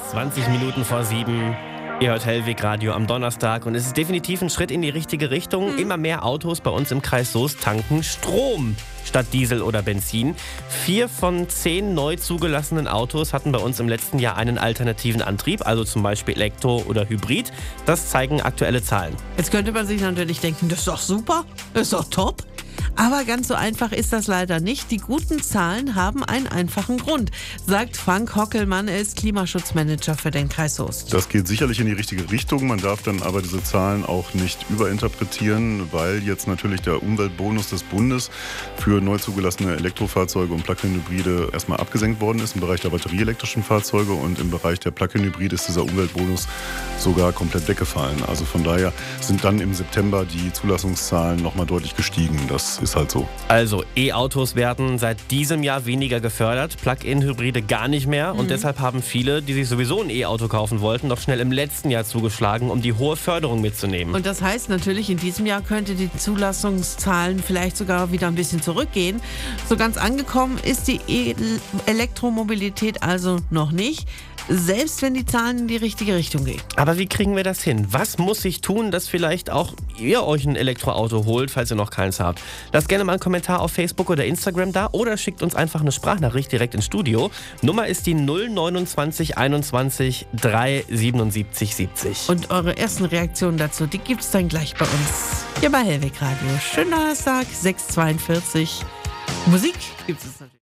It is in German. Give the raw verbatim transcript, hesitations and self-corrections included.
zwanzig Minuten vor sieben. Ihr hört Hellweg Radio am Donnerstag und es ist definitiv ein Schritt in die richtige Richtung. Immer mehr Autos bei uns im Kreis Soest tanken Strom statt Diesel oder Benzin. Vier von zehn neu zugelassenen Autos hatten bei uns im letzten Jahr einen alternativen Antrieb, also zum Beispiel Elektro oder Hybrid. Das zeigen aktuelle Zahlen. Jetzt könnte man sich natürlich denken, das ist doch super, das ist doch top. Aber ganz so einfach ist das leider nicht. Die guten Zahlen haben einen einfachen Grund, sagt Frank Hockelmann, er ist Klimaschutzmanager für den Kreis Soest. Das geht sicherlich in die richtige Richtung. Man darf dann aber diese Zahlen auch nicht überinterpretieren, weil jetzt natürlich der Umweltbonus des Bundes für neu zugelassene Elektrofahrzeuge und Plug-in-Hybride erstmal abgesenkt worden ist im Bereich der batterieelektrischen Fahrzeuge, und im Bereich der Plug-in-Hybride ist dieser Umweltbonus sogar komplett weggefallen. Also von daher sind dann im September die Zulassungszahlen nochmal deutlich gestiegen. Das ist halt so. Also E-Autos werden seit diesem Jahr weniger gefördert, Plug-in-Hybride gar nicht mehr. Und Mhm. deshalb haben viele, die sich sowieso ein E-Auto kaufen wollten, noch schnell im letzten Jahr zugeschlagen, um die hohe Förderung mitzunehmen. Und das heißt natürlich, in diesem Jahr könnte die Zulassungszahlen vielleicht sogar wieder ein bisschen zurückgehen. So ganz angekommen ist die E- Elektromobilität also noch nicht, selbst wenn die Zahlen in die richtige Richtung gehen. Aber wie kriegen wir das hin? Was muss ich tun, dass vielleicht auch ihr euch ein Elektroauto holt, falls ihr noch keins habt? Lasst gerne mal einen Kommentar auf Facebook oder Instagram da oder schickt uns einfach eine Sprachnachricht direkt ins Studio. Nummer ist die null neunundzwanzig einundzwanzig drei siebenundsiebzig siebzig. Und eure ersten Reaktionen dazu, die gibt es dann gleich bei uns hier bei Hellweg Radio. Schönen Donnerstag, sechs Uhr zweiundvierzig. Musik gibt es natürlich.